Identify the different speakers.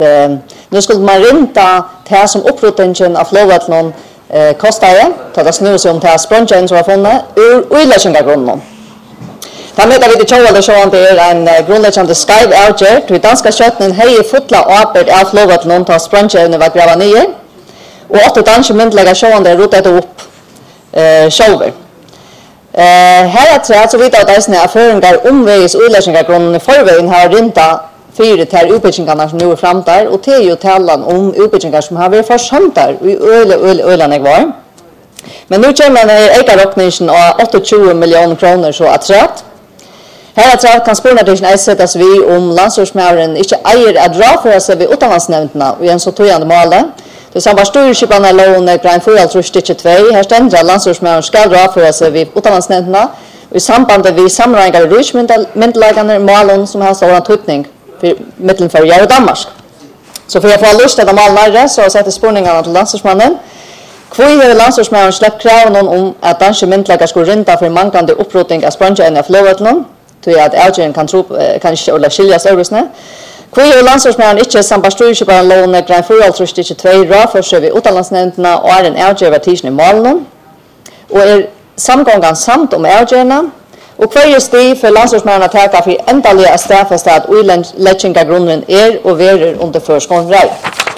Speaker 1: nu skulle man rinta det som upprotningen av flåvattnen kostade, det snur sig om det sprången som var funnet, ur uiläsningargrunden. Det med vi till Tjåvalde så det är en grundläggande Skype outjer till danska köttnen hej fotla åpert av flåvattnen ta sprången var grava ner. Och åtta danska myndliga sjående rotade upp själver. Här att säga så vet att det är affäringar omvägs uiläsningargrunden i förvägen har rinta fyra till utbildningarna som nu är fram där och det är ju talan om utbildningar som har varit försömt där i ölen var. Men nu kommer ägarrockningen av 28 miljoner kronor så att rätt. Här att rätt kan spårnartingen sättas vi om landsortsmären inte äger att dra för sig vid utlandsnämnderna och en så tojande måle. Det samma styrskiparna lån Grand Foral Stiche 2 här ständra landsortsmären ska dra för sig vid utlandsnämnderna och i samband med sammanhängande rydsmyndläggande målen som har stor tydning mitten för Danmark. Så för att få lust att målnare så sätter spårningarna till landsortsmannen. Kvoi har landsortsmannen släppt kraven om att danska myndläggare skulle rinta för manglande upprotning av sprången av flåvattnen till att ägaren kan skiljas översne. Kvoi har landsortsmannen inte samband styrskipan lån Grand Foral Stiche 2 rör för sig vid utlandsnämnderna och är en ägare tisen i målen och är samgången samt om ägarna. Och kvar steg för landsortsmännen att täcka för ändaliga straffast att uiläsningargrunden är och verer under förskåndsrätt.